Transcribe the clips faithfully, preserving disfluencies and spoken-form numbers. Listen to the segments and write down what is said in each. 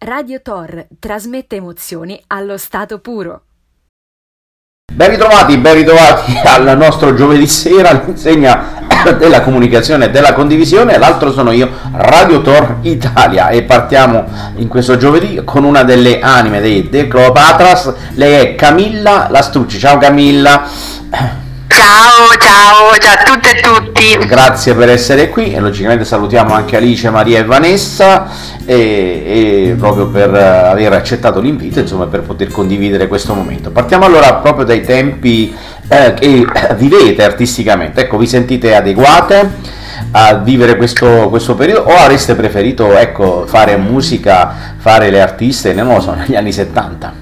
Radio Tor trasmette emozioni allo stato puro. Ben ritrovati, ben ritrovati al nostro giovedì sera all'insegna della comunicazione e della condivisione. L'altro sono io, Radio Tor Italia, e partiamo in questo giovedì con una delle anime dei The Cleopatras. Lei è Camilla Lastrucci. Ciao Camilla. Ciao, ciao, ciao a tutte e tutti. Grazie per essere qui e logicamente salutiamo anche Alice, Maria e Vanessa e, e proprio per aver accettato l'invito, insomma, per poter condividere questo momento. Partiamo allora proprio dai tempi eh, che vivete artisticamente. Ecco, vi sentite adeguate a vivere questo, questo periodo o avreste preferito, ecco, fare musica, fare le artiste, non lo so, negli anni settanta?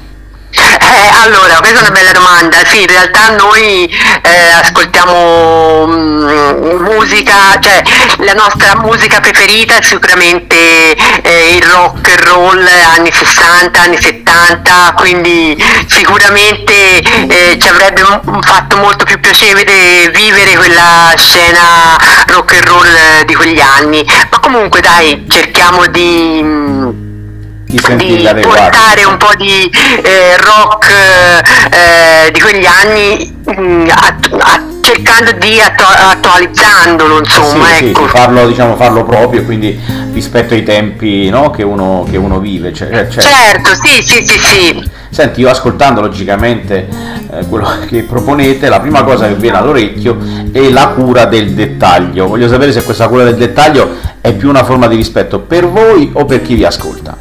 Eh, allora, questa è una bella domanda. Sì, in realtà noi eh, ascoltiamo mh, musica, cioè la nostra musica preferita è sicuramente eh, il rock and roll anni sessanta, anni settanta, quindi sicuramente eh, ci avrebbe m- fatto molto più piacere vivere quella scena rock and roll di quegli anni. Ma comunque dai, cerchiamo di... Mh, di portare un po' di eh, rock eh, di quegli anni mh, attu- a- cercando di attu- attualizzandolo, insomma, sì, ecco. Sì, farlo, diciamo, farlo proprio, quindi rispetto ai tempi, no, che uno, che uno vive, cioè, cioè. Certo, sì, sì, sì, sì. Senti, io ascoltando logicamente eh, quello che proponete, la prima cosa che viene all'orecchio è la cura del dettaglio. Voglio sapere se questa cura del dettaglio è più una forma di rispetto per voi o per chi vi ascolta.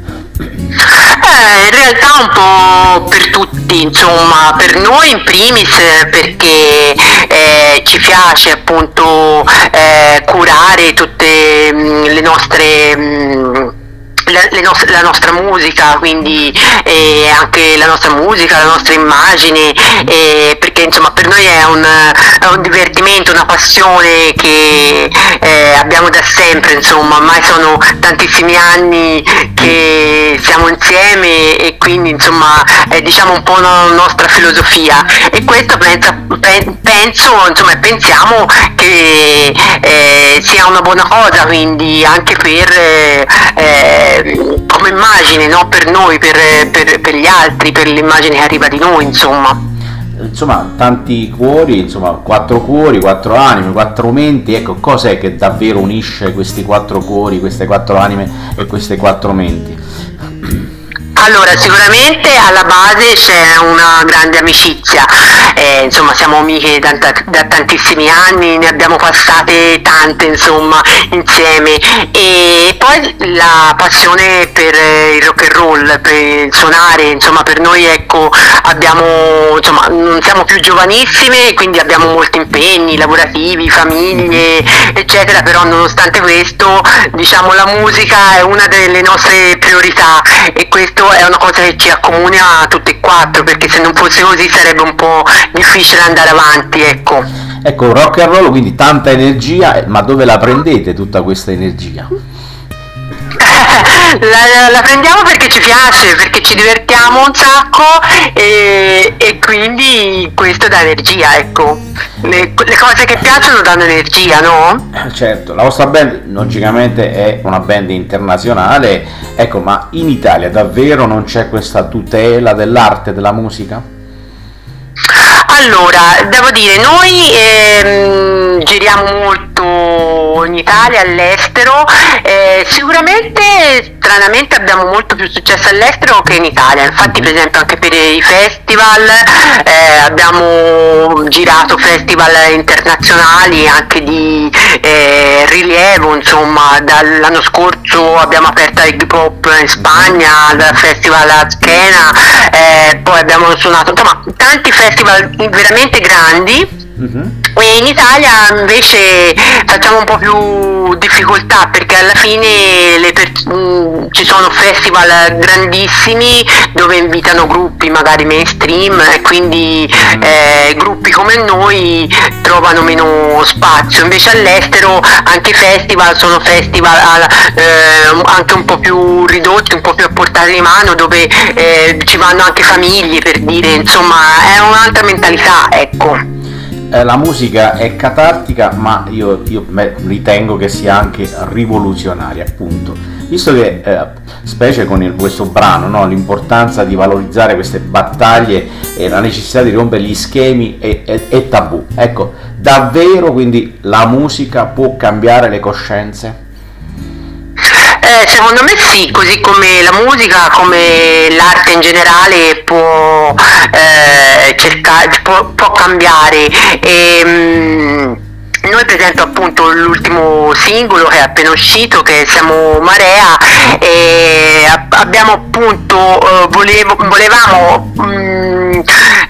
Eh, in realtà un po' per tutti, insomma, per noi in primis perché eh, ci piace appunto eh, curare tutte mh, le nostre mh, La, le nostre, la nostra musica, quindi eh, anche la nostra musica, la nostra immagine, eh, perché insomma per noi è un, è un divertimento, una passione che eh, abbiamo da sempre, insomma, ormai sono tantissimi anni che siamo insieme e quindi insomma è diciamo un po' una nostra filosofia e questo pensa, pe, penso, insomma pensiamo che eh, sia una buona cosa, quindi anche per eh, come immagine, no? Per noi, per, per, per gli altri, per l'immagine che arriva di noi, insomma. Insomma, tanti cuori, insomma, quattro cuori, quattro anime, quattro menti. Ecco, cos'è che davvero unisce questi quattro cuori, queste quattro anime e queste quattro menti? Allora, sicuramente alla base c'è una grande amicizia, eh, insomma siamo amiche da, da tantissimi anni, ne abbiamo passate tante insomma insieme e poi la passione per il rock and roll, per suonare, insomma per noi ecco abbiamo, insomma non siamo più giovanissime quindi abbiamo molti impegni lavorativi, famiglie eccetera, però nonostante questo diciamo la musica è una delle nostre priorità e questo è una cosa che ci accomuna a tutte e quattro, perché se non fosse così sarebbe un po' difficile andare avanti, ecco. Ecco, rock and roll, quindi tanta energia, ma dove la prendete tutta questa energia? La, la prendiamo perché ci piace, perché ci divertiamo un sacco e, e quindi questo dà energia, ecco. Le, le cose che piacciono danno energia, no? Certo, la vostra band logicamente è una band internazionale, ecco, ma in Italia davvero non c'è questa tutela dell'arte, della musica? Allora, devo dire, noi ehm, giriamo molto in Italia, all'estero, eh, sicuramente stranamente abbiamo molto più successo all'estero che in Italia, infatti per esempio anche per i festival eh, abbiamo girato festival internazionali anche di eh, rilievo, insomma dall'anno scorso abbiamo aperto il hip hop in Spagna, al festival a Skena, eh, poi abbiamo suonato insomma tanti festival veramente grandi. Mm-hmm. E in Italia invece facciamo un po' più difficoltà perché alla fine le per- mh, ci sono festival grandissimi dove invitano gruppi magari mainstream e quindi mm. eh, gruppi come noi trovano meno spazio, invece all'estero anche i festival sono festival eh, anche un po' più ridotti, un po' più a portata di mano dove eh, ci vanno anche famiglie, per dire, insomma è un'altra mentalità, ecco. Eh, la musica è catartica, ma io, io beh, ritengo che sia anche rivoluzionaria, appunto. visto che eh, specie con il, questo brano, no, l'importanza di valorizzare queste battaglie e la necessità di rompere gli schemi e, e, e tabù, ecco, davvero quindi la musica può cambiare le coscienze? Eh, secondo me sì, così come la musica, come l'arte in generale può, eh, cercare, può, può cambiare. E, mm, noi per esempio appunto l'ultimo singolo che è appena uscito, che Siamo Marea, e abbiamo appunto, eh, volevo, volevamo mm,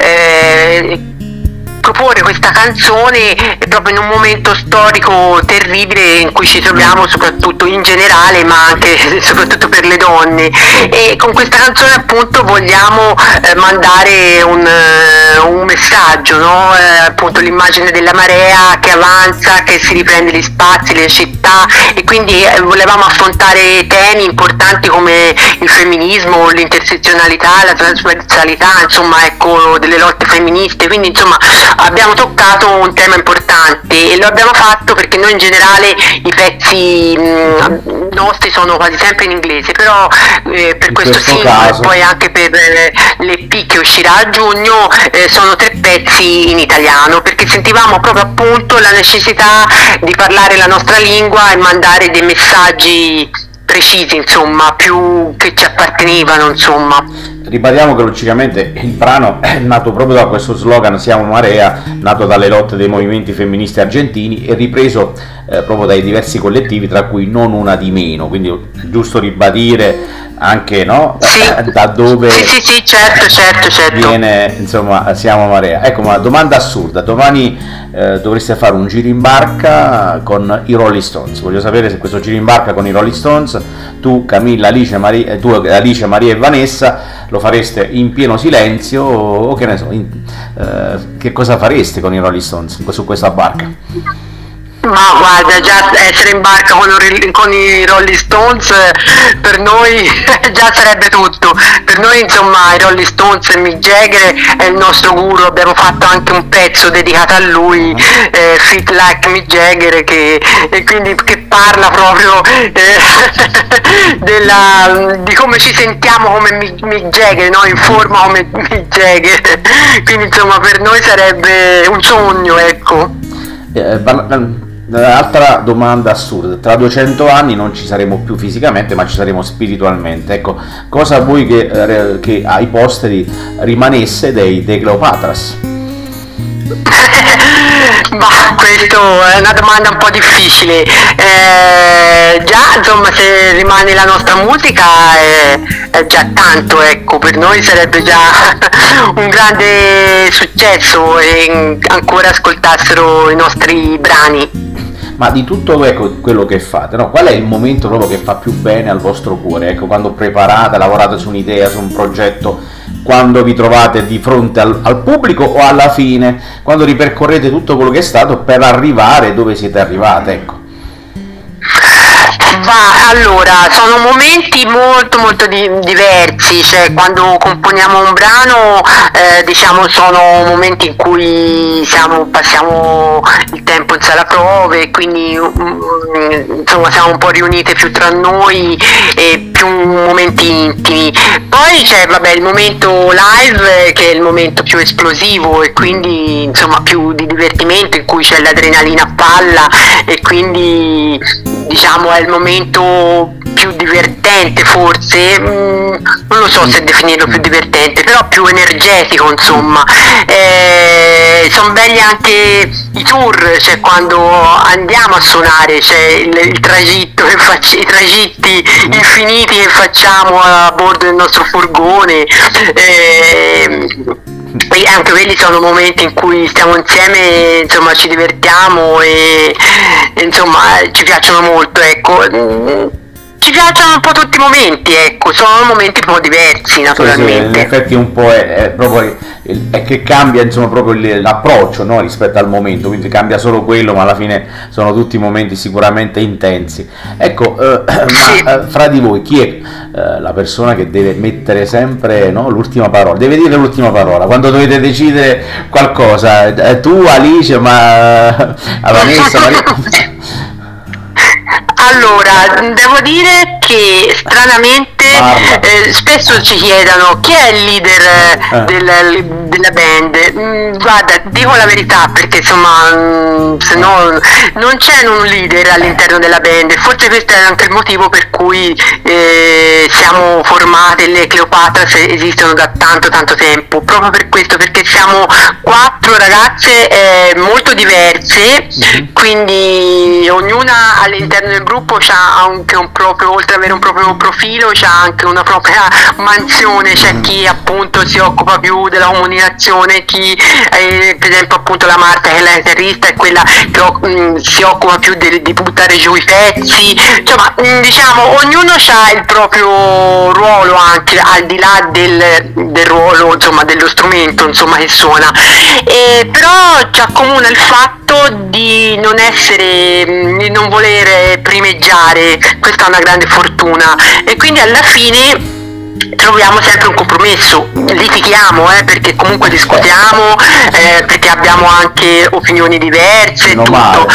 eh, proporre questa canzone proprio in un momento storico terribile in cui ci troviamo, soprattutto in generale, ma anche soprattutto per le donne, e con questa canzone appunto vogliamo eh, mandare un, uh, un messaggio, no? eh, appunto l'immagine della marea che avanza, che si riprende gli spazi, le città, e quindi eh, volevamo affrontare temi importanti come il femminismo, l'intersezionalità, la trasversalità, insomma, ecco, delle lotte femministe, quindi insomma abbiamo toccato un tema importante, e lo abbiamo fatto perché noi in generale i pezzi mh, nostri sono quasi sempre in inglese, però eh, per in questo, questo singolo e caso... poi anche per eh, l'E P che uscirà a giugno eh, sono tre pezzi in italiano, perché sentivamo proprio appunto la necessità di parlare la nostra lingua e mandare dei messaggi precisi, insomma, più che ci appartenevano, insomma. Ribadiamo che logicamente il brano è nato proprio da questo slogan Siamo Marea, nato dalle lotte dei movimenti femministi argentini e ripreso eh, proprio dai diversi collettivi, tra cui Non Una Di Meno, quindi giusto ribadire anche, no? Sì. Da dove sì, sì, sì, certo, certo, certo. viene, insomma, Siamo Marea. Ecco, ma domanda assurda, domani eh, dovreste fare un giro in barca con i Rolling Stones, voglio sapere se questo giro in barca con i Rolling Stones, tu Camilla, Alice, Maria, tu, Alice, Maria e Vanessa, lo fareste in pieno silenzio o, o che ne so, in, eh, che cosa fareste con i Rolling Stones su questa barca? Ma guarda, già essere in barca con, con i Rolling Stones per noi già sarebbe tutto. Per noi insomma i Rolling Stones e Mick Jagger è il nostro guru, abbiamo fatto anche un pezzo dedicato a lui, eh, Fit Like Mick Jagger, che, e quindi che parla proprio eh, della, di come ci sentiamo come Mick, Mick Jagger, no? In forma come Mick Jagger, quindi insomma per noi sarebbe un sogno, ecco. Eh, Altra domanda assurda, tra duecento anni non ci saremo più fisicamente ma ci saremo spiritualmente, ecco, cosa vuoi che, che ai posteri rimanesse dei, dei Cleopatras? Ma questo è una domanda un po' difficile, eh, già insomma se rimane la nostra musica è, è già tanto, ecco, per noi sarebbe già un grande successo e ancora ascoltassero i nostri brani. Ma di tutto, ecco, quello che fate, no? Qual è il momento proprio che fa più bene al vostro cuore? Ecco, quando preparate, lavorate su un'idea, su un progetto, quando vi trovate di fronte al, al pubblico o alla fine, quando ripercorrete tutto quello che è stato per arrivare dove siete arrivate, ecco. Ma allora, sono momenti molto molto di, diversi, cioè quando componiamo un brano eh, diciamo sono momenti in cui siamo, passiamo il tempo in sala prove, quindi um, insomma siamo un po' riunite più tra noi e più momenti intimi. Poi c'è vabbè il momento live che è il momento più esplosivo e quindi insomma più di divertimento, in cui c'è l'adrenalina a palla e quindi diciamo è il momento più divertente forse, mm, non lo so se definirlo più divertente, però più energetico insomma. Eh, sono belli anche i tour, cioè quando andiamo a suonare, c'è il, il tragitto che facci, i tragitti infiniti che facciamo a bordo del nostro furgone. Eh, E anche quelli sono momenti in cui stiamo insieme, insomma ci divertiamo e, e insomma ci piacciono molto, ecco. Ci piacciono un po' tutti i momenti, ecco, sono momenti un po' diversi naturalmente. Sì, sì, in effetti un po' è, è proprio il, è che cambia insomma proprio il, l'approccio, no, rispetto al momento, quindi cambia solo quello, ma alla fine sono tutti momenti sicuramente intensi. Ecco, eh, Sì. ma eh, fra di voi chi è eh, la persona che deve mettere sempre, no, l'ultima parola, deve dire l'ultima parola quando dovete decidere qualcosa? Eh, tu, Alice, ma a Vanessa, Maria... Allora, devo dire che stranamente eh, spesso ci chiedono chi è il leader eh. del, della band. Mm, guarda, dico la verità perché insomma, mm, se no non c'è un leader all'interno della band. Forse questo è anche il motivo per cui eh, siamo formate, le Cleopatra esistono da tanto tanto tempo, proprio per questo, perché siamo quattro ragazze eh, molto diverse, mm-hmm. quindi ognuna all'interno del gruppo ha anche un proprio, oltre ad avere un proprio profilo, c'ha anche una propria mansione. C'è chi appunto si occupa più della comunicazione, chi eh, per esempio appunto la Marta, che è la chitarrista, è quella che mh, si occupa più di, di buttare giù i pezzi. Insomma, mh, diciamo, ognuno ha il proprio ruolo, anche al di là del, del ruolo, insomma, dello strumento, insomma, che suona. E, però ci accomuna il fatto di non essere, di non volere primeggiare. Questa è una grande fortuna, e quindi alla fine troviamo sempre un compromesso, litighiamo eh, perché comunque discutiamo, eh, perché abbiamo anche opinioni diverse, tutto.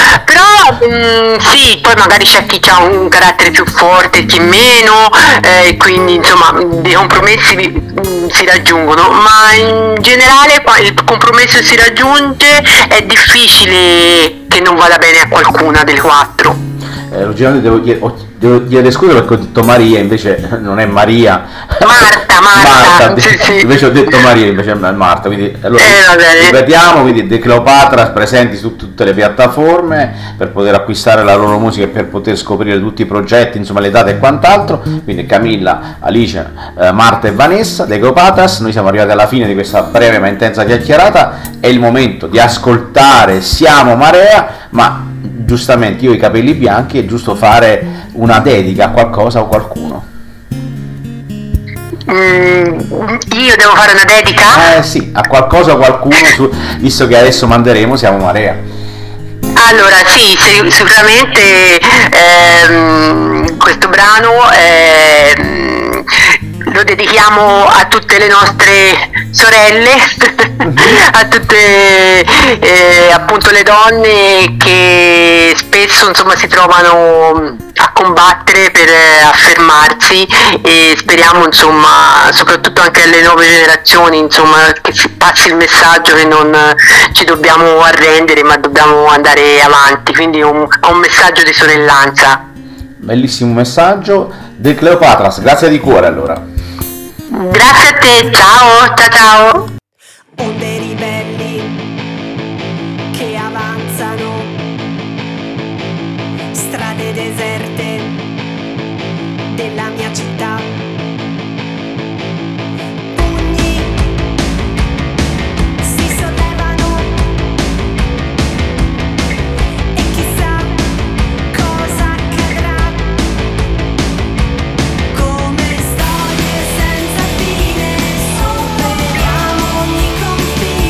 Però mh, sì, poi magari c'è chi ha un carattere più forte, chi meno, e eh, quindi insomma dei compromessi mh, si raggiungono, ma in generale il compromesso si raggiunge, è difficile che non vada bene a qualcuna delle quattro. Eh, logicamente devo chiedere, devo chiedere scusa perché ho detto Maria, invece non è Maria. Marta, Marta, Marta sì, sì. Invece ho detto Maria, invece è Marta, quindi allora eh, ripetiamo, quindi The Cleopatra presenti su tutte le piattaforme per poter acquistare la loro musica e per poter scoprire tutti i progetti, insomma le date e quant'altro. Quindi Camilla, Alice, eh, Marta e Vanessa, The Cleopatras. Noi siamo arrivati alla fine di questa breve ma intensa chiacchierata, è il momento di ascoltare Siamo Marea, ma giustamente io ho i capelli bianchi, è giusto fare una dedica a qualcosa o qualcuno. Mm, io devo fare una dedica? Eh sì, a qualcosa o qualcuno, su, visto che adesso manderemo Siamo Marea. Allora sì, sicuramente ehm, questo brano ehm, lo dedichiamo a tutte le nostre sorelle, a tutte eh, appunto le donne che spesso insomma si trovano a combattere per affermarsi, e speriamo insomma soprattutto anche alle nuove generazioni insomma che si passi il messaggio che non ci dobbiamo arrendere ma dobbiamo andare avanti, quindi un, un messaggio di sorellanza. Bellissimo messaggio. The Cleopatras, grazie di cuore allora. Grazie a te, ciao, ciao ciao. Onde ribelli che avanzano, strade deserte della mia città, pugni si sollevano e chissà cosa accadrà, come storie senza fine, superiamo ogni confine.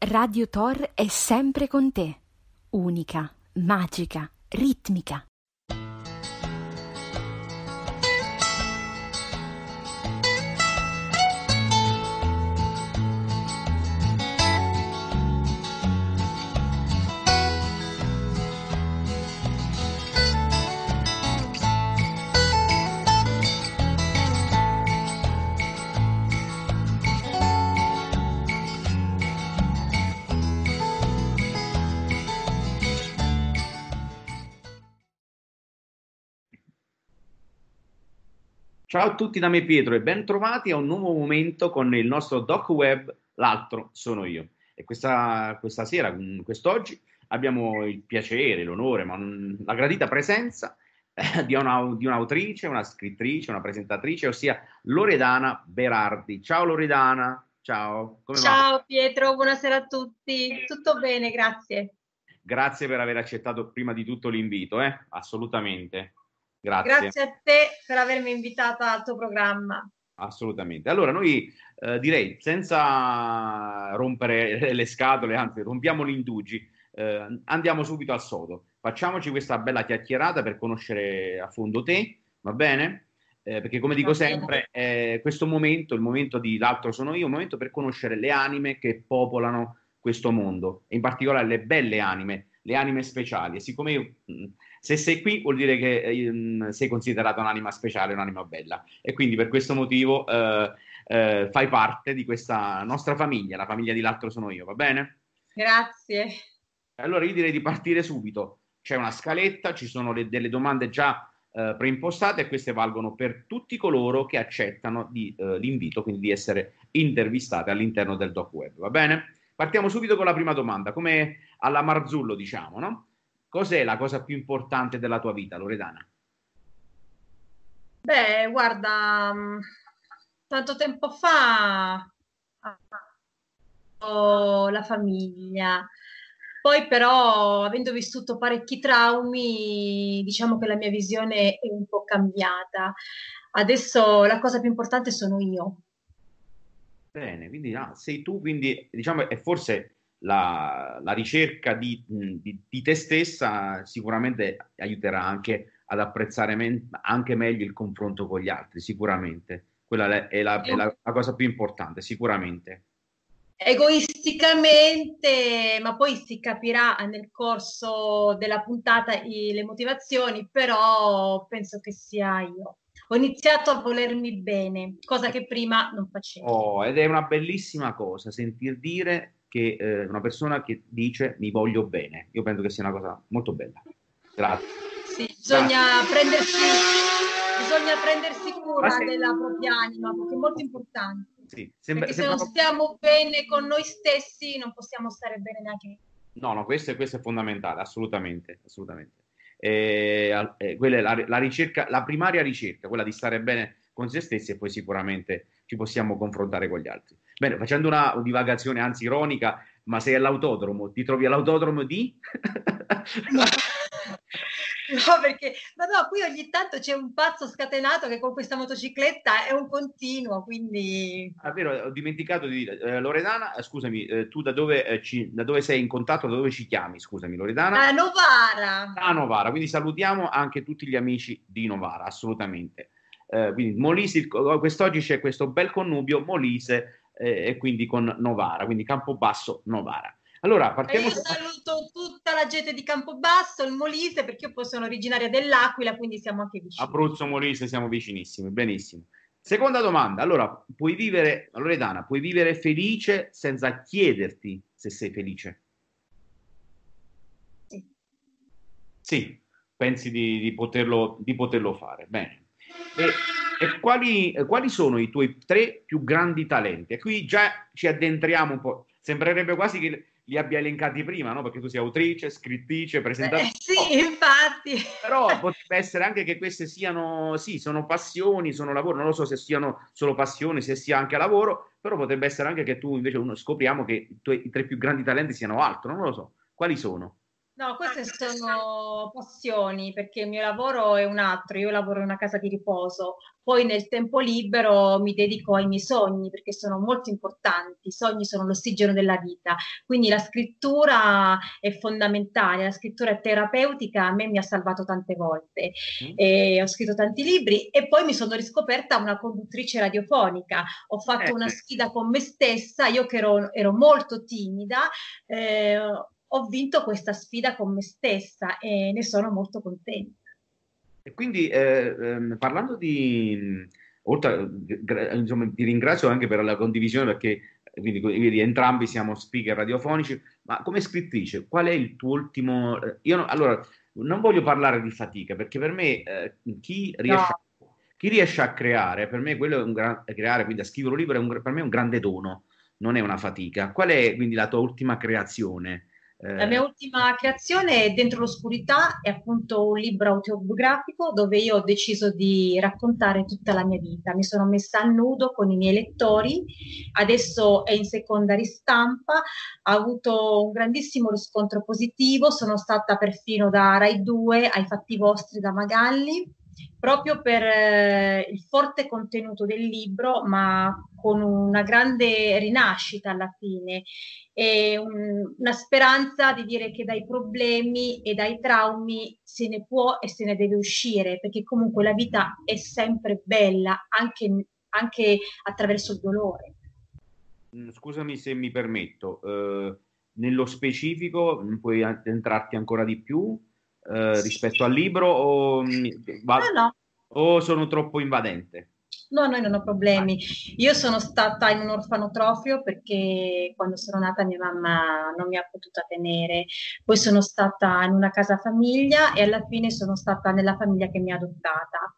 Radio Tor è sempre con te. Unica, magica, ritmica. Ciao a tutti da me Pietro e ben trovati a un nuovo momento con il nostro Doc Web, l'altro sono io. E questa, questa sera, quest'oggi, abbiamo il piacere, l'onore, ma non- la gradita presenza eh, di, una, di un'autrice, una scrittrice, una presentatrice, ossia Loredana Berardi. Ciao Loredana, ciao, come va? Ciao Pietro, buonasera a tutti. Tutto bene, grazie. Grazie per aver accettato prima di tutto l'invito, eh? Assolutamente. Grazie. Grazie a te per avermi invitata al tuo programma. Assolutamente. Allora, noi eh, direi, senza rompere le scatole, anzi, rompiamo gli indugi, eh, andiamo subito al sodo. Facciamoci questa bella chiacchierata per conoscere a fondo te, va bene? Eh, perché come dico Va bene. sempre, eh, questo momento, il momento di L'altro sono io, è un momento per conoscere le anime che popolano questo mondo, e in particolare le belle anime, le anime speciali. E siccome io, mh, se sei qui vuol dire che eh, sei considerata un'anima speciale, un'anima bella. E quindi per questo motivo eh, eh, fai parte di questa nostra famiglia, la famiglia di L'altro sono io, va bene? Grazie. Allora io direi di partire subito. C'è una scaletta, ci sono le- delle domande già eh, preimpostate e queste valgono per tutti coloro che accettano di, eh, l'invito, quindi di essere intervistate all'interno del Doc Web, va bene? Partiamo subito con la prima domanda, come alla Marzullo, diciamo, no? Cos'è la cosa più importante della tua vita, Loredana? Beh, guarda, mh, tanto tempo fa ho la famiglia. Poi però, avendo vissuto parecchi traumi, diciamo che la mia visione è un po' cambiata. Adesso la cosa più importante sono io. Bene, quindi ah, sei tu, quindi diciamo è forse la, la ricerca di, mh, di- di te stessa sicuramente aiuterà anche ad apprezzare men- anche meglio il confronto con gli altri, sicuramente. Quella è è la, è la- la cosa più importante, sicuramente. Egoisticamente, ma poi si capirà nel corso della puntata i- le motivazioni, però penso che sia io. Ho iniziato a volermi bene, cosa che prima non facevo. Oh, ed è una bellissima cosa sentir dire che eh, una persona che dice mi voglio bene. Io penso che sia una cosa molto bella. Grazie. Sì, bisogna prendersi, bisogna prendersi Ma cura se- della propria anima, perché è molto importante. Sì, sembra, Perché se sembra non stiamo bene con noi stessi, non possiamo stare bene neanche. No, no, questo, è- questo è fondamentale, assolutamente, assolutamente. Eh, al- eh, quella è la, la ricerca, la primaria ricerca, quella di stare bene con se stessi e poi sicuramente ci possiamo confrontare con gli altri. Bene, facendo una divagazione anzi ironica, ma sei all'autodromo, ti trovi all'autodromo di? No. No, perché ma no, qui ogni tanto c'è un pazzo scatenato che con questa motocicletta è un continuo, quindi Ah, vero, ho dimenticato di dire, eh, Loredana, eh, scusami, eh, tu da dove, eh, ci- da dove sei in contatto, da dove ci chiami? Scusami, Loredana? a Novara. Da Novara, quindi salutiamo anche tutti gli amici di Novara, assolutamente. Eh, quindi Molise, il- quest'oggi c'è questo bel connubio Molise eh, e quindi con Novara, quindi Campobasso, Novara. Allora, E partiamo io su- saluto tutta la gente di Campobasso, il Molise, perché io poi sono originaria dell'Aquila, quindi siamo anche vicini. Abruzzo, Molise, siamo vicinissimi, benissimo. Seconda domanda, allora, puoi vivere, Loredana, puoi vivere felice senza chiederti se sei felice? Sì. Sì, pensi di, di poterlo, di poterlo fare. Bene. E, e quali, eh, quali sono i tuoi tre più grandi talenti? E qui già ci addentriamo un po'. Sembrerebbe quasi che li abbia elencati prima, no? Perché tu sei autrice, scrittrice, presentatrice. Eh, sì, infatti. Però potrebbe essere anche che queste siano, sì, sono passioni, sono lavoro, non lo so se siano solo passioni, se sia anche lavoro, però potrebbe essere anche che tu invece uno, scopriamo che i tuoi i tre più grandi talenti siano altro, non lo so. Quali sono? No, queste sono passioni perché il mio lavoro è un altro, io lavoro in una casa di riposo, poi nel tempo libero mi dedico ai miei sogni perché sono molto importanti, i sogni sono l'ossigeno della vita, quindi la scrittura è fondamentale, la scrittura è terapeutica, a me mi ha salvato tante volte. Mm? E ho scritto tanti libri e poi mi sono riscoperta una conduttrice radiofonica, ho fatto Eh, una sfida con me stessa, io che ero, ero molto timida, eh, ho vinto questa sfida con me stessa e ne sono molto contenta. E quindi, eh, ehm, parlando di, mh, oltre, gra- insomma, ti ringrazio anche per la condivisione perché eh, quindi, vedi, entrambi siamo speaker radiofonici, ma come scrittrice, qual è il tuo ultimo... eh, Io no- allora, non voglio parlare di fatica perché per me eh, chi No, riesce a, chi riesce a creare, per me quello è un gran, creare, quindi a scrivere un libro, è un, per me è un grande dono, non è una fatica. Qual è quindi la tua ultima creazione? la mia Eh, ultima creazione è Dentro l'oscurità, è appunto un libro autobiografico dove io ho deciso di raccontare tutta la mia vita. Mi sono messa a nudo con i miei lettori, adesso è in seconda ristampa, ha avuto un grandissimo riscontro positivo, sono stata perfino da Rai due ai Fatti Vostri da Magalli, proprio per eh, il forte contenuto del libro, ma con una grande rinascita alla fine e un- una speranza di dire che dai problemi e dai traumi se ne può e se ne deve uscire, perché comunque la vita è sempre bella anche, anche attraverso il dolore. Mm, Scusami se mi permetto, eh, nello specifico mm, puoi addentrarti ancora di più eh, rispetto al libro o, mm, No, va- no. o sono troppo invadente? No, noi non ho problemi. Io sono stata in un orfanotrofio perché quando sono nata mia mamma non mi ha potuta tenere. Poi sono stata in una casa famiglia e alla fine sono stata nella famiglia che mi ha adottata.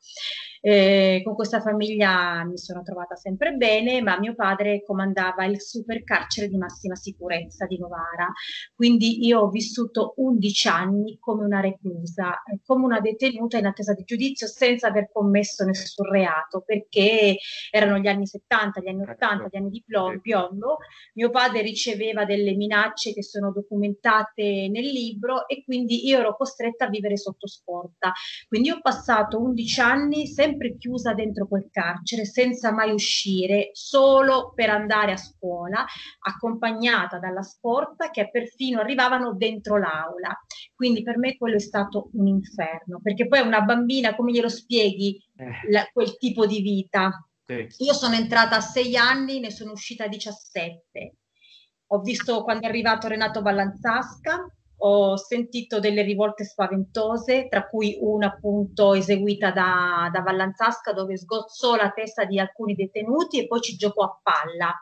Eh, con questa famiglia mi sono trovata sempre bene, ma mio padre comandava il supercarcere di massima sicurezza di Novara. Quindi io ho vissuto undici anni come una reclusa, eh, come una detenuta in attesa di giudizio senza aver commesso nessun reato, perché erano gli anni settanta, gli anni ottanta, Certo. gli anni di Sì. plom- piombo. Mio padre riceveva delle minacce che sono documentate nel libro e quindi io ero costretta a vivere sotto scorta. Quindi ho passato undici anni sempre chiusa dentro quel carcere, senza mai uscire, solo per andare a scuola accompagnata dalla scorta che perfino arrivavano dentro l'aula. Quindi per me quello è stato un inferno, perché poi una bambina, come glielo spieghi Eh, la- quel tipo di vita? sì. Io sono entrata a sei anni, ne sono uscita a diciassette. Ho visto quando è arrivato Renato Vallanzasca, ho sentito delle rivolte spaventose, tra cui una appunto eseguita da, da Vallanzasca dove sgozzò la testa di alcuni detenuti e poi ci giocò a palla.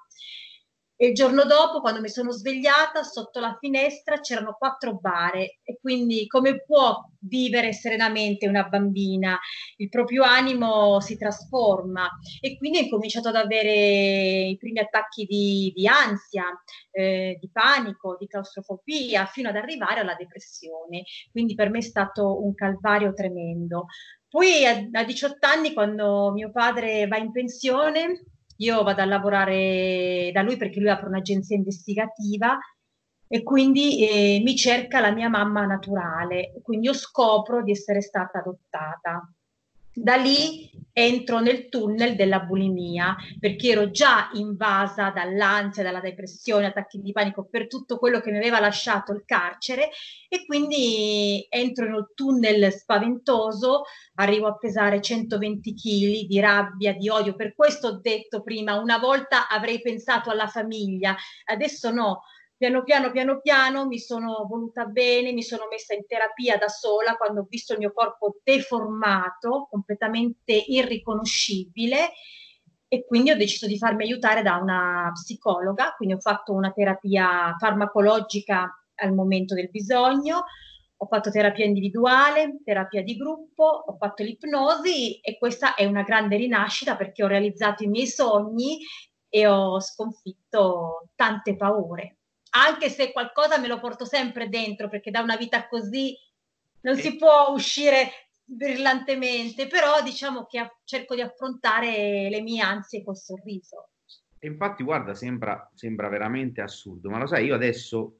E il giorno dopo, quando mi sono svegliata, sotto la finestra c'erano quattro bare e quindi come può vivere serenamente una bambina? Il proprio animo si trasforma e quindi ho cominciato ad avere i primi attacchi di, di ansia, eh, di panico, di claustrofobia, fino ad arrivare alla depressione. Quindi per me è stato un calvario tremendo. Poi a, a diciotto anni, quando mio padre va in pensione, io vado a lavorare da lui perché lui apre un'agenzia investigativa e quindi eh, mi cerca la mia mamma naturale. Quindi io scopro di essere stata adottata. Da lì entro nel tunnel della bulimia perché ero già invasa dall'ansia, dalla depressione, attacchi di panico per tutto quello che mi aveva lasciato il carcere e quindi entro nel tunnel spaventoso, arrivo a pesare centoventi chili di rabbia, di odio. Per questo ho detto prima, una volta avrei pensato alla famiglia, adesso no. Piano piano, piano piano mi sono voluta bene, mi sono messa in terapia da sola quando ho visto il mio corpo deformato, completamente irriconoscibile e quindi ho deciso di farmi aiutare da una psicologa, quindi ho fatto una terapia farmacologica al momento del bisogno, ho fatto terapia individuale, terapia di gruppo, ho fatto l'ipnosi e questa è una grande rinascita perché ho realizzato i miei sogni e ho sconfitto tante paure. Anche se qualcosa me lo porto sempre dentro, perché da una vita così non E, si può uscire brillantemente, però diciamo che a- cerco di affrontare le mie ansie col sorriso. e infatti, guarda, sembra, sembra veramente assurdo, ma lo sai, io adesso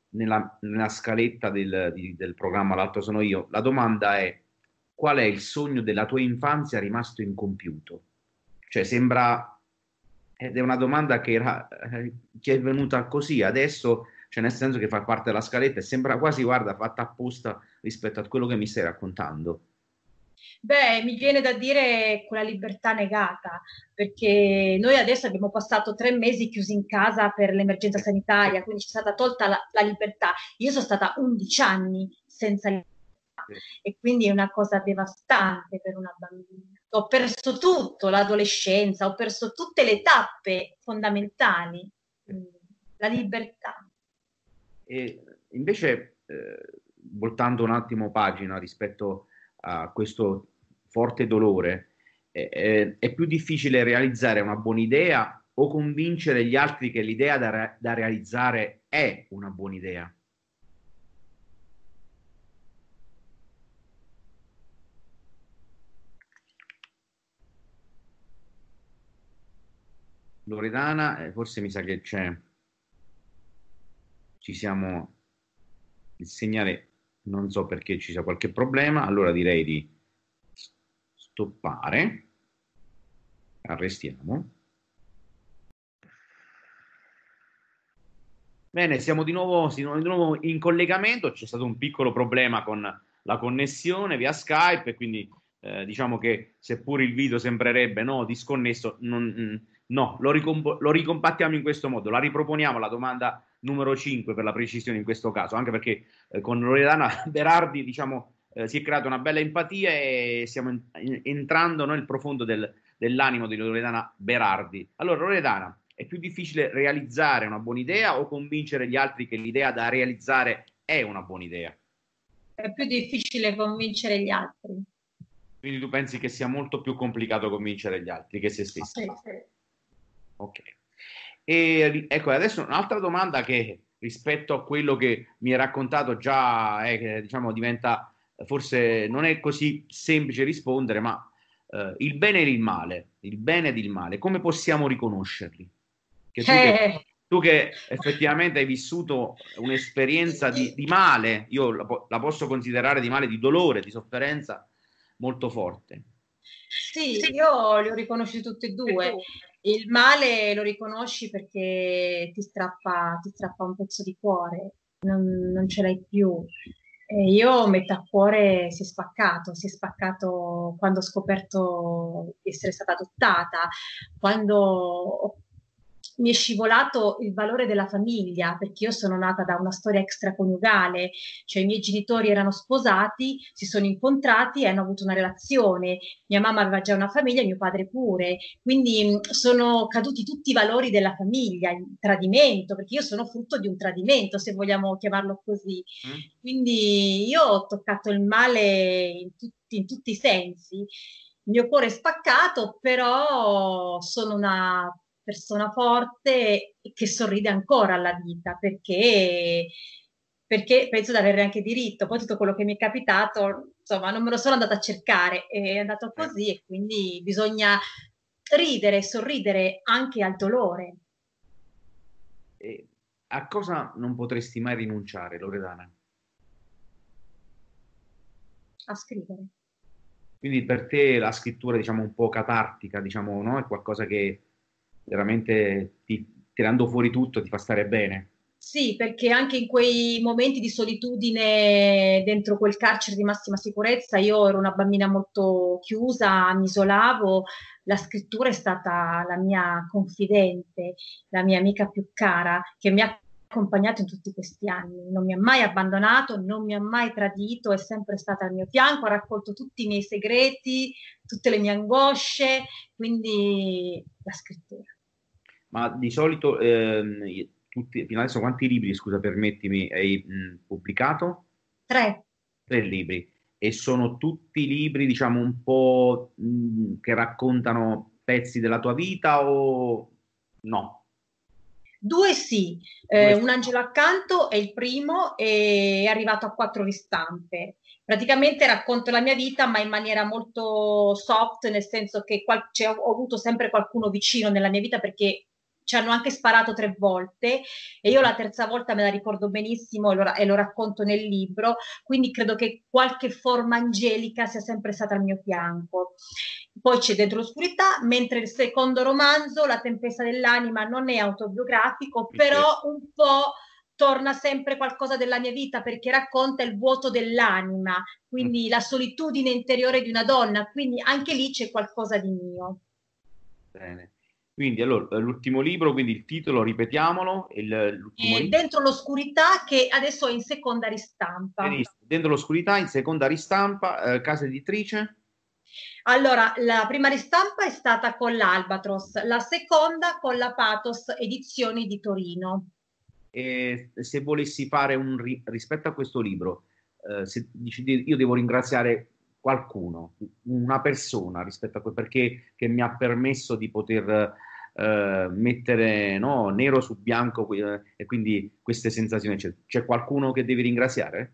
nella, nella scaletta del, di- del programma L'altro sono io, la domanda è: qual è il sogno della tua infanzia rimasto incompiuto? Cioè sembra, ed è una domanda che era, eh, ti è venuta così adesso, cioè nel senso che fa parte della scaletta e sembra quasi, guarda, fatta apposta rispetto a quello che mi stai raccontando. Beh, mi viene da dire quella libertà negata, perché noi adesso abbiamo passato tre mesi chiusi in casa per l'emergenza sanitaria, quindi ci è stata tolta la, la libertà. Io sono stata undici anni senza libertà e quindi è una cosa devastante per una bambina. Ho perso tutto, l'adolescenza, ho perso tutte le tappe fondamentali, mm, la libertà. E invece, eh, voltando un attimo pagina rispetto a questo forte dolore, eh, eh, è più difficile realizzare una buona idea o convincere gli altri che l'idea da, re- da realizzare è una buona idea? Loredana, eh, forse mi sa che c'è, ci siamo, il segnale, non so perché ci sia qualche problema, allora direi di stoppare, arrestiamo. Bene, siamo di nuovo, siamo di nuovo in collegamento, c'è stato un piccolo problema con la connessione via Skype, e quindi eh, diciamo che seppur il video sembrerebbe no, disconnesso, non, mm, no, lo, ricomp- lo ricompattiamo in questo modo, la riproponiamo la domanda numero cinque per la precisione in questo caso, anche perché eh, con Loredana Berardi diciamo, eh, si è creata una bella empatia e stiamo en- en- entrando nel profondo del- dell'animo di Loredana Berardi. Allora, Loredana, è più difficile realizzare una buona idea o convincere gli altri che l'idea da realizzare è una buona idea? È più difficile convincere gli altri. Quindi tu pensi che sia molto più complicato convincere gli altri che se stessi? Sì, sì. Ok. E ri- ecco, adesso un'altra domanda che rispetto a quello che mi hai raccontato già è che diciamo diventa forse non è così semplice rispondere, ma eh, il bene e il male, il bene ed il male, come possiamo riconoscerli? Che tu che, Eh, tu che effettivamente hai vissuto un'esperienza di, di male, io la, po- la posso considerare di male, di dolore, di sofferenza molto forte. sì, io li ho riconosciuti tutti e due. Il male lo riconosci perché ti strappa, ti strappa un pezzo di cuore, non, non ce l'hai più. E io metà cuore si è spaccato, si è spaccato quando ho scoperto di essere stata adottata, quando ho- mi è scivolato il valore della famiglia, perché io sono nata da una storia extraconiugale, cioè i miei genitori erano sposati, si sono incontrati e hanno avuto una relazione. Mia mamma aveva già una famiglia, mio padre pure. Quindi mh, sono caduti tutti i valori della famiglia, il tradimento, perché io sono frutto di un tradimento, se vogliamo chiamarlo così. Mm? Quindi io ho toccato il male in tutti, in tutti i sensi. Il mio cuore è spaccato, però sono una persona forte che sorride ancora alla vita perché, perché penso di avere anche diritto. Poi tutto quello che mi è capitato, insomma, non me lo sono andata a cercare, è andato Eh, così e quindi bisogna ridere, sorridere anche al dolore, e a cosa non potresti mai rinunciare, Loredana? a scrivere. Quindi per te la scrittura, diciamo, un po' catartica, diciamo, no? È qualcosa che veramente ti, tirando fuori tutto ti fa stare bene. Sì, perché anche in quei momenti di solitudine dentro quel carcere di massima sicurezza, io ero una bambina molto chiusa, mi isolavo, la scrittura è stata la mia confidente, la mia amica più cara, che mi ha accompagnato in tutti questi anni, non mi ha mai abbandonato, non mi ha mai tradito, è sempre stata al mio fianco, ha raccolto tutti i miei segreti, tutte le mie angosce, quindi la scrittura. Ma di solito, ehm, tutti, fino adesso quanti libri, scusa, permettimi, hai mh, pubblicato? Tre. Tre libri. E sono tutti libri, diciamo, un po' mh, che raccontano pezzi della tua vita o no? Due sì, eh, Due Un angelo accanto è il primo e è arrivato a quattro ristampe. Praticamente racconto la mia vita, ma in maniera molto soft, nel senso che qual- cioè, ho avuto sempre qualcuno vicino nella mia vita perché ci hanno anche sparato tre volte e io la terza volta me la ricordo benissimo e lo, e lo racconto nel libro, quindi credo che qualche forma angelica sia sempre stata al mio fianco. Poi c'è Dentro l'oscurità, mentre il secondo romanzo, La tempesta dell'anima, non è autobiografico, però un po' torna sempre qualcosa della mia vita perché racconta il vuoto dell'anima, quindi la solitudine interiore di una donna, quindi anche lì c'è qualcosa di mio. Bene. Quindi allora l'ultimo libro, quindi il titolo, ripetiamolo, il, l'ultimo E libro. Dentro l'oscurità, che adesso è in seconda ristampa. Benissimo. Dentro l'oscurità, in seconda ristampa, eh, casa editrice? Allora, la prima ristampa è stata con l'Albatros, la seconda con la Pathos Edizioni di Torino. E se volessi fare un ri- rispetto a questo libro, eh, se dici di- io devo ringraziare qualcuno, una persona rispetto a quel perché che mi ha permesso di poter eh, mettere, no, nero su bianco eh, e quindi queste sensazioni. C'è, c'è qualcuno che devi ringraziare?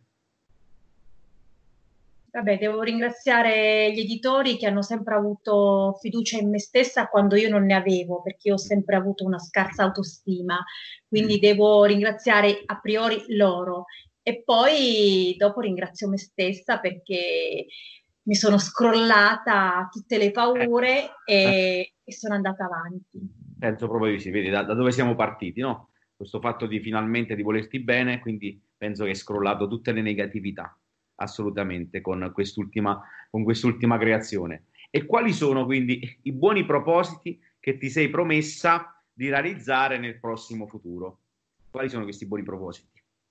Vabbè, devo ringraziare gli editori che hanno sempre avuto fiducia in me stessa quando io non ne avevo, perché io ho sempre avuto una scarsa autostima, quindi devo ringraziare a priori loro. E poi dopo ringrazio me stessa perché mi sono scrollata tutte le paure e, e sono andata avanti. Penso proprio di sì, vedi da, da dove siamo partiti, no? Questo fatto di finalmente di volerti bene, quindi penso che hai scrollato tutte le negatività, assolutamente, con quest'ultima, con quest'ultima creazione. E quali sono quindi i buoni propositi che ti sei promessa di realizzare nel prossimo futuro? Quali sono questi buoni propositi?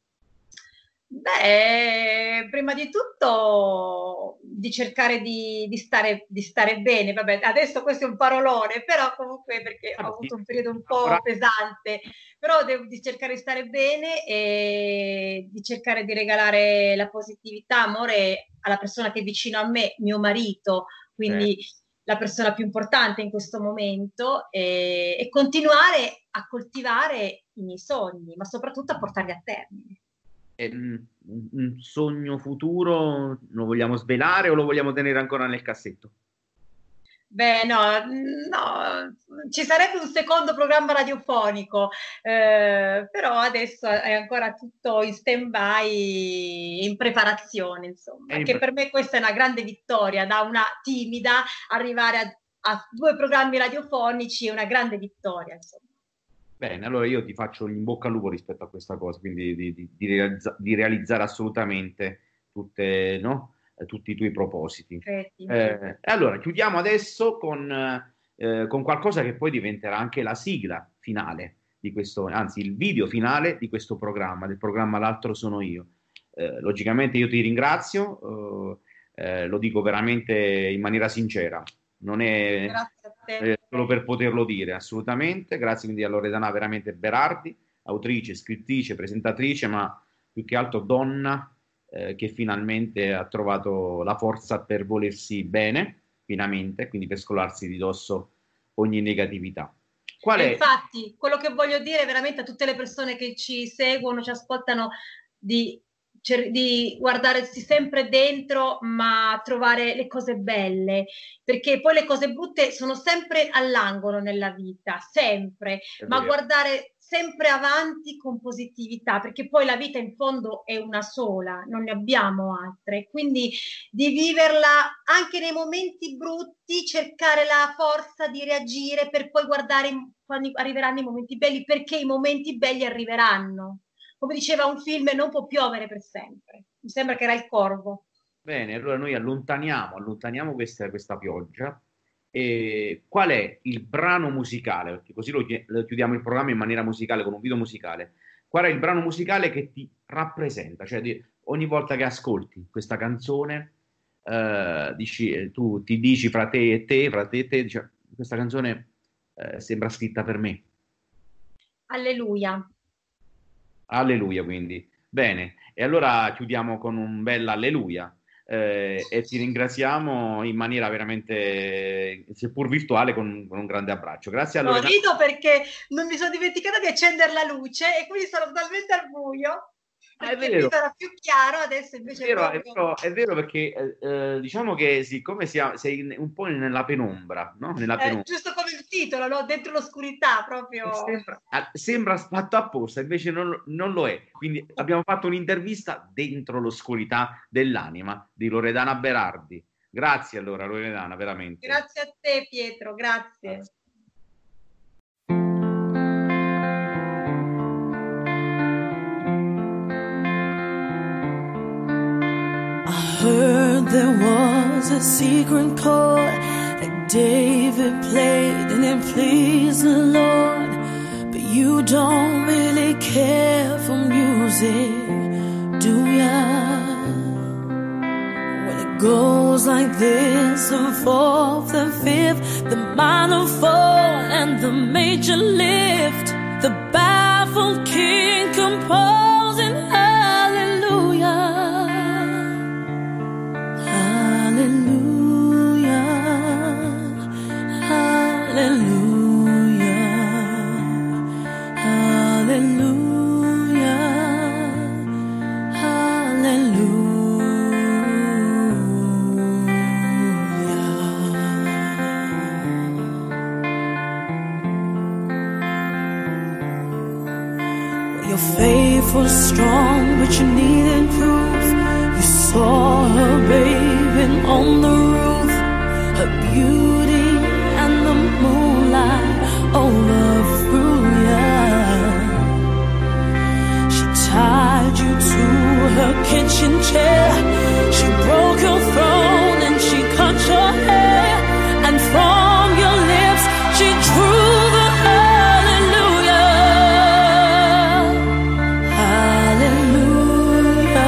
Beh, prima di tutto di cercare di, di stare, di stare bene. Vabbè, adesso questo è un parolone, però comunque perché ho avuto un periodo un po' pesante, però devo di cercare di stare bene e di cercare di regalare la positività, amore alla persona che è vicino a me, mio marito, quindi la persona più importante in questo momento, e, e continuare a coltivare i miei sogni, ma soprattutto a portarli a termine. È un, un sogno futuro lo vogliamo svelare o lo vogliamo tenere ancora nel cassetto? Beh, no, no, ci sarebbe un secondo programma radiofonico, eh, però adesso è ancora tutto in stand-by, in preparazione, insomma, in che pre- per me questa è una grande vittoria, da una timida arrivare a, a due programmi radiofonici è una grande vittoria, insomma. Bene, allora io ti faccio in bocca al lupo rispetto a questa cosa, quindi di, di- di realizza- di realizzare assolutamente tutte, no? Eh, tutti i tuoi propositi. Crepi. Eh, e allora chiudiamo adesso con, eh, con qualcosa che poi diventerà anche la sigla finale di questo, anzi il video finale di questo programma, del programma L'altro sono io. Eh, logicamente io ti ringrazio, eh, eh, lo dico veramente in maniera sincera. Non è Grazie a te. eh, solo per poterlo dire, assolutamente. Grazie quindi a Loredana veramente Berardi, autrice, scrittrice, presentatrice, ma più che altro donna eh, che finalmente ha trovato la forza per volersi bene, pienamente, quindi per scolarsi di dosso ogni negatività. Qual E è? infatti, quello che voglio dire veramente a tutte le persone che ci seguono, ci ascoltano, di, cer- di guardarsi sempre dentro, ma trovare le cose belle, perché poi le cose brutte sono sempre all'angolo nella vita, sempre, È ma vero. guardare sempre avanti con positività, perché poi la vita in fondo è una sola, non ne abbiamo altre, quindi di viverla anche nei momenti brutti, cercare la forza di reagire per poi guardare quando arriveranno i momenti belli, perché i momenti belli arriveranno. Come diceva un film, non può piovere per sempre. Mi sembra che era Il Corvo. Bene, allora noi allontaniamo, allontaniamo questa, questa pioggia. E qual è il brano musicale? Perché così lo, chi- lo chiudiamo il programma in maniera musicale, con un video musicale. Qual è il brano musicale che ti rappresenta? Cioè, di- ogni volta che ascolti questa canzone, eh, dici, eh, tu ti dici fra te e te, fra te e te, dici, questa canzone eh, sembra scritta per me. Alleluia. Alleluia, quindi. Bene, e allora chiudiamo con un bel alleluia. Eh, e ti ringraziamo in maniera veramente, seppur virtuale, con, con un grande abbraccio. Grazie a No, Loredana. rido perché non mi sono dimenticata di accendere la luce e quindi sono totalmente al buio. è perché vero. mi sarà più chiaro, adesso È invece vero, è proprio... vero, è vero perché eh, eh, diciamo che siccome sia- sei in- un po' nella penombra, no? Nella Eh, penombra. giusto come il titolo, no? Dentro l'oscurità, E proprio... Sembra, ah, sembra fatto apposta, invece non, lo- non lo è. Quindi abbiamo fatto un'intervista dentro l'oscurità dell'anima di Loredana Berardi. Grazie allora Loredana, veramente. Grazie a te Pietro, grazie. Grazie. I heard there was a secret chord that David played and it pleased the Lord. But you don't really care for music, do ya? When it goes like this, the fourth, the fifth, the minor fall and the major lift, the baffled king composing hallelujah. Hallelujah, hallelujah, hallelujah, hallelujah. Your faith was strong, but you needed proof. You saw her bathing on the roof, her beauty and the moonlight overthrew ya. She tied you to her kitchen chair, she broke your throne and she cut your hair, and from your lips she drew the hallelujah. Hallelujah.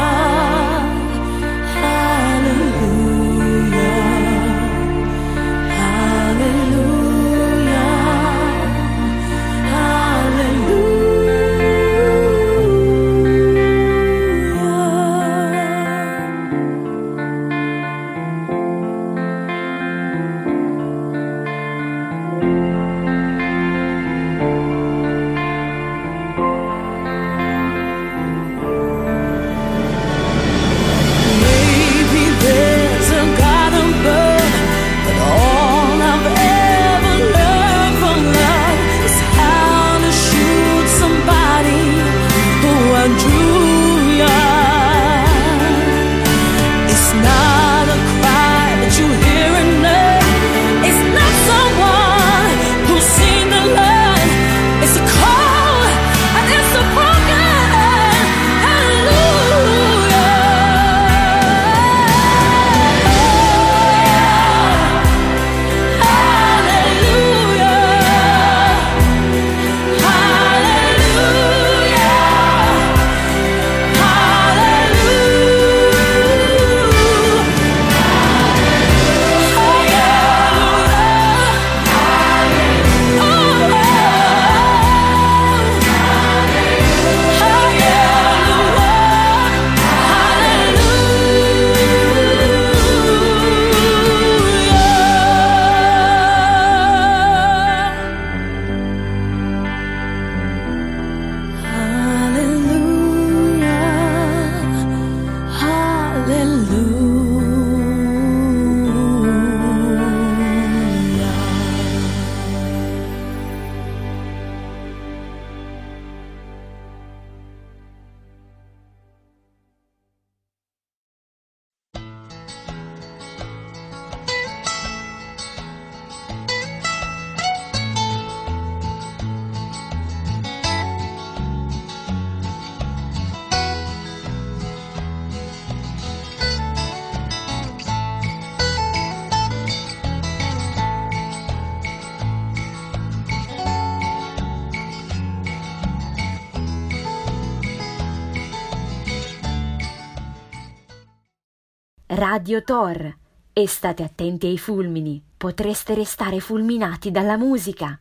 Radio Tor. E state attenti ai fulmini, potreste restare fulminati dalla musica.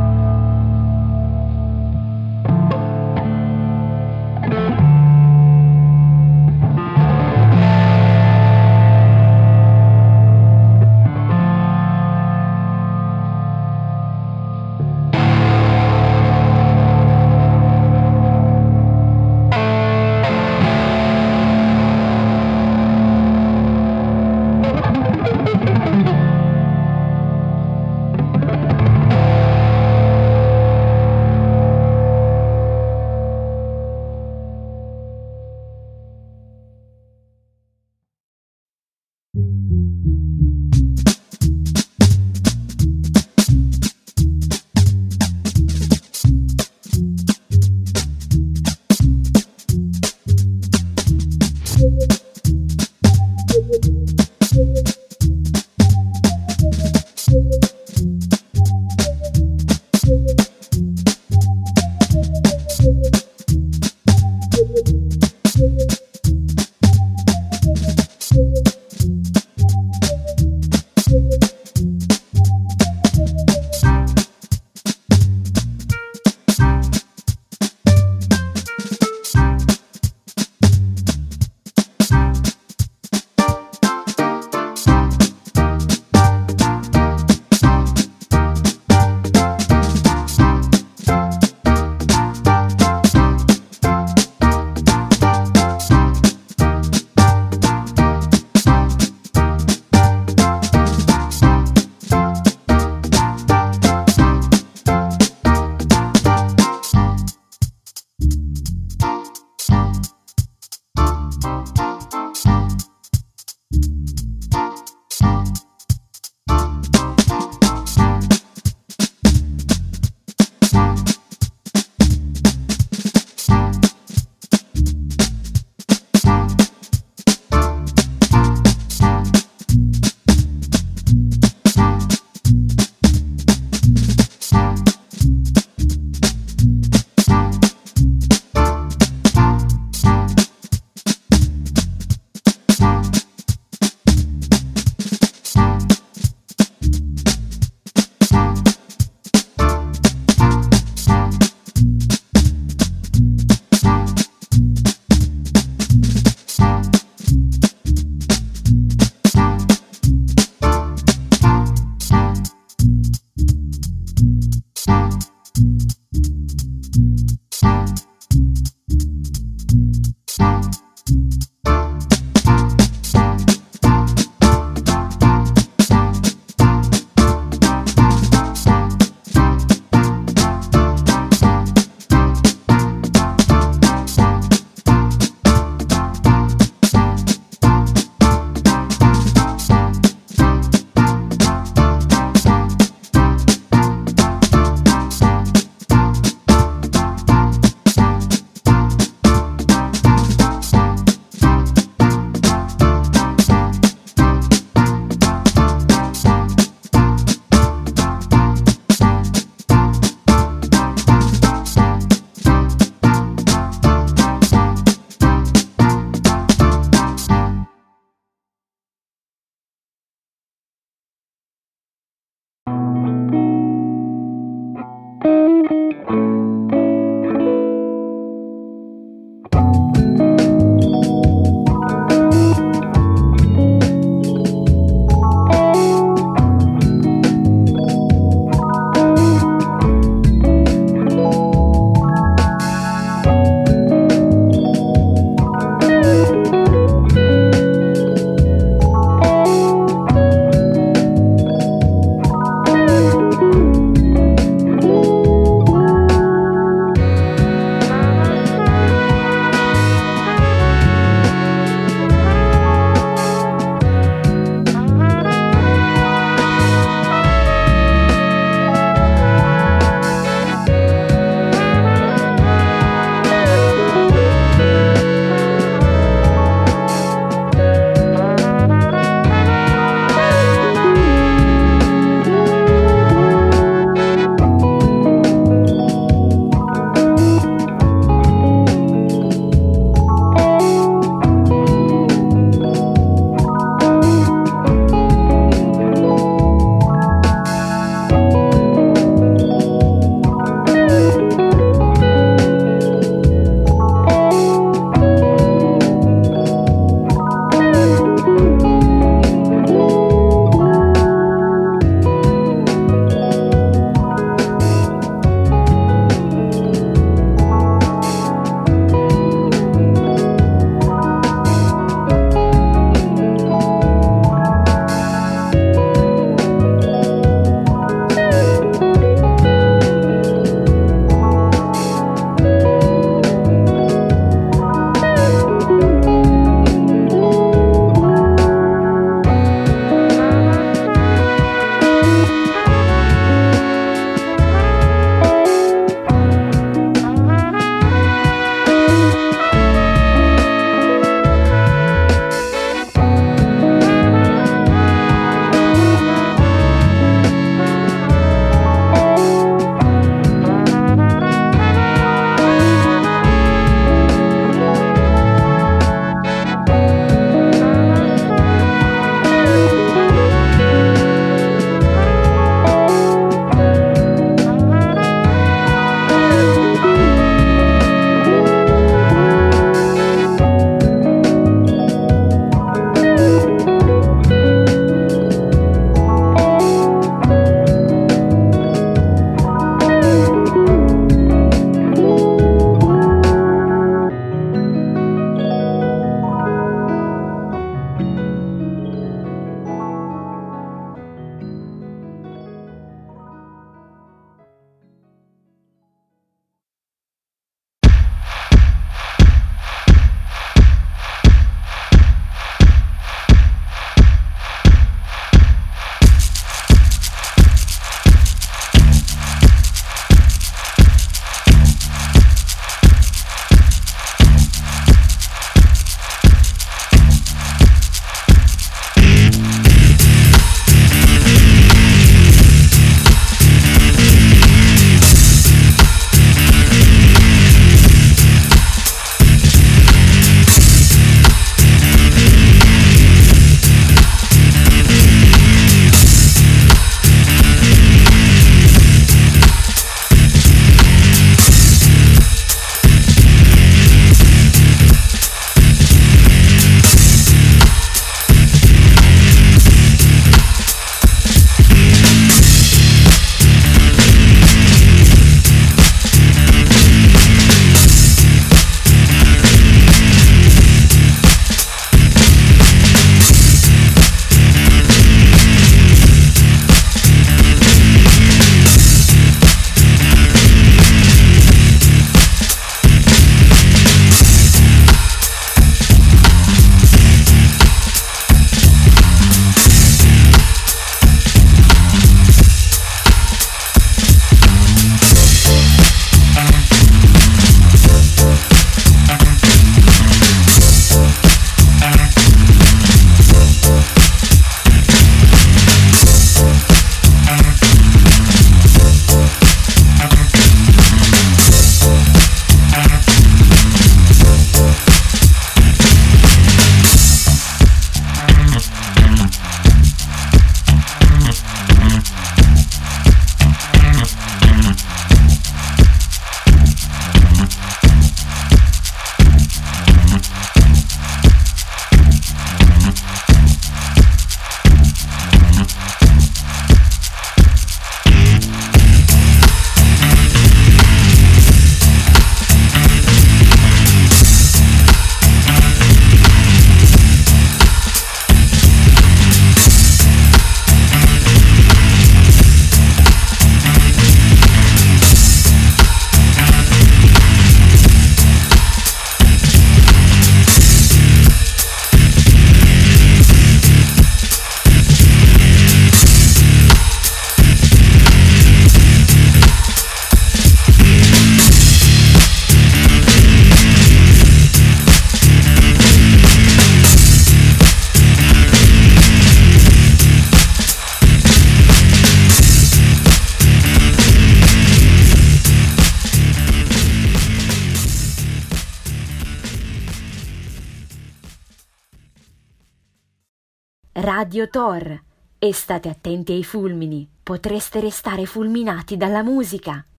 Radio Tor. E state attenti ai fulmini, potreste restare fulminati dalla musica.